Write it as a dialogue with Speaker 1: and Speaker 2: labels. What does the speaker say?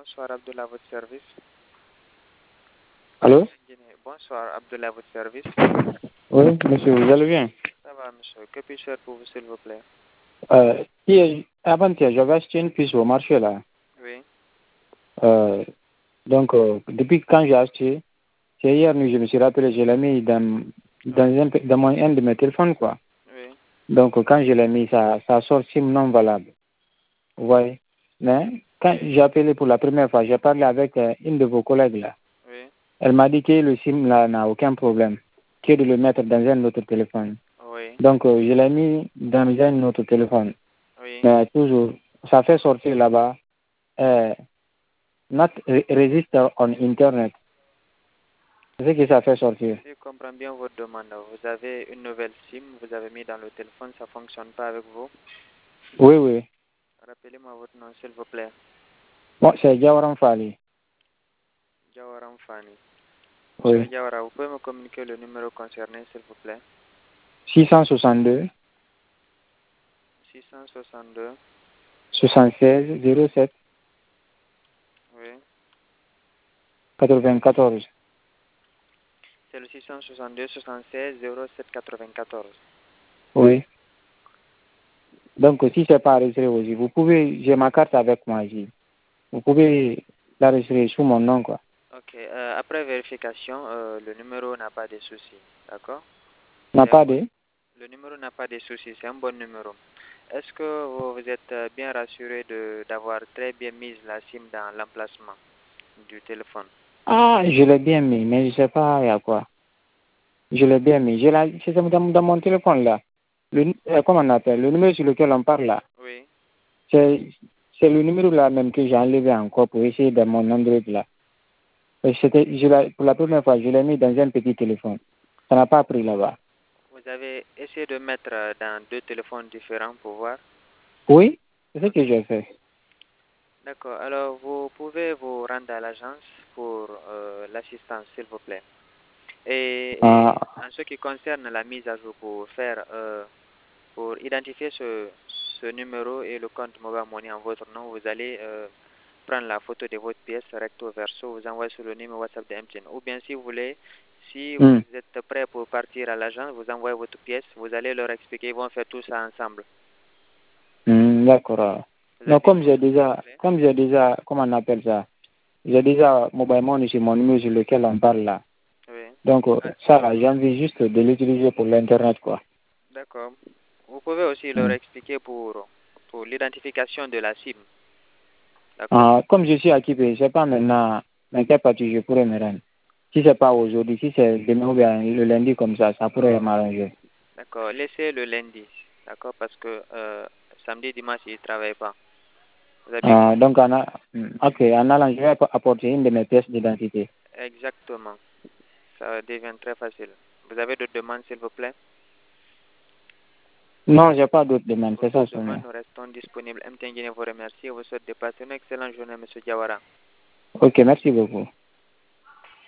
Speaker 1: Bonsoir Abdullah, à votre service.
Speaker 2: Allô?
Speaker 1: Bonsoir Abdullah, à votre service.
Speaker 2: Oui, monsieur, vous allez bien?
Speaker 1: Ça va, monsieur. Que puis-je faire pour vous, s'il vous plaît?
Speaker 2: Avant-hier, j'avais acheté une puce au marché là.
Speaker 1: Oui.
Speaker 2: Donc, depuis quand j'ai acheté, c'est hier nuit, je me suis rappelé, je l'ai mis dans un de mes téléphones, quoi.
Speaker 1: Oui.
Speaker 2: Donc, quand je l'ai mis, ça sort SIM non valable. Vous voyez? Mais quand j'ai appelé pour la première fois, j'ai parlé avec une de vos collègues là.
Speaker 1: Oui.
Speaker 2: Elle m'a dit que le SIM là n'a aucun problème, que de le mettre dans un autre téléphone.
Speaker 1: Oui.
Speaker 2: Donc, je l'ai mis dans un autre téléphone.
Speaker 1: Oui.
Speaker 2: Mais toujours, ça fait sortir là-bas, not register on Internet. C'est ce que ça fait sortir.
Speaker 1: Je comprends bien votre demande. Vous avez une nouvelle SIM, vous avez mis dans le téléphone, ça ne fonctionne pas avec vous.
Speaker 2: Oui, oui.
Speaker 1: Rappelez-moi votre nom, s'il vous plaît.
Speaker 2: Bon, c'est Jawaram Fali.
Speaker 1: Jawaram Fani.
Speaker 2: Oui.
Speaker 1: Monsieur Jawara, vous pouvez me communiquer le numéro concerné, s'il vous plaît?
Speaker 2: 662
Speaker 1: 662.
Speaker 2: 76 07
Speaker 1: Oui.
Speaker 2: 94.
Speaker 1: C'est le 662 76 07 94.
Speaker 2: Oui. Donc, si c'est pas enregistré aussi, vous pouvez, j'ai ma carte avec moi ici. Vous pouvez l'enregistrer sous mon nom, quoi.
Speaker 1: Ok. Après vérification, le numéro n'a pas de soucis. D'accord?
Speaker 2: N'a pas de?
Speaker 1: Le numéro n'a pas de soucis, c'est un bon numéro. Est-ce que vous êtes bien rassuré d'avoir très bien mis la SIM dans l'emplacement du téléphone?
Speaker 2: Ah, je l'ai bien mis, mais je sais pas il y a quoi. Je l'ai bien mis. C'est dans mon téléphone là. Comment on appelle? Le numéro sur lequel on parle là.
Speaker 1: Oui.
Speaker 2: C'est le numéro là même que j'ai enlevé encore pour essayer dans mon Android là. Pour la première fois, je l'ai mis dans un petit téléphone. Ça n'a pas pris là-bas.
Speaker 1: Vous avez essayé de mettre dans deux téléphones différents pour voir?
Speaker 2: Oui, c'est ce que j'ai fait.
Speaker 1: D'accord. Alors, vous pouvez vous rendre à l'agence pour l'assistance, s'il vous plaît. Et en ce qui concerne la mise à jour pour identifier ce numéro et le compte Mobile Money en votre nom, vous allez prendre la photo de votre pièce recto verso, vous envoyez sur le numéro WhatsApp de MTN. Ou bien si vous voulez, si vous êtes prêt pour partir à l'agence, vous envoyez votre pièce, vous allez leur expliquer, ils vont faire tout ça ensemble.
Speaker 2: D'accord. Non, comme j'ai déjà, comment on appelle ça? J'ai déjà Mobile Money sur mon numéro sur lequel on parle là.
Speaker 1: Oui.
Speaker 2: Donc, ça là, j'ai envie juste de l'utiliser pour l'Internet, quoi.
Speaker 1: D'accord. Vous pouvez aussi leur expliquer pour l'identification de la SIM. D'accord.
Speaker 2: Comme je suis occupé, je sais pas maintenant, dans quelle partie je pourrais me rendre. Si c'est pas aujourd'hui, si c'est demain ou bien le lundi comme ça pourrait m'arranger.
Speaker 1: D'accord. Laissez le lundi. D'accord, parce que samedi, dimanche, ils ne travaillent pas. Vous avez bien compris?
Speaker 2: Donc, en allant, je vais apporter une de mes pièces d'identité.
Speaker 1: Exactement. Ça devient très facile. Vous avez d'autres demandes, s'il vous plaît?
Speaker 2: Non, j'ai pas d'autres demandes, c'est ça seulement.
Speaker 1: Nous restons disponibles. MTN Guinée vous remercie et vous souhaite de passer une excellente journée, M. Diawara.
Speaker 2: Ok, merci beaucoup.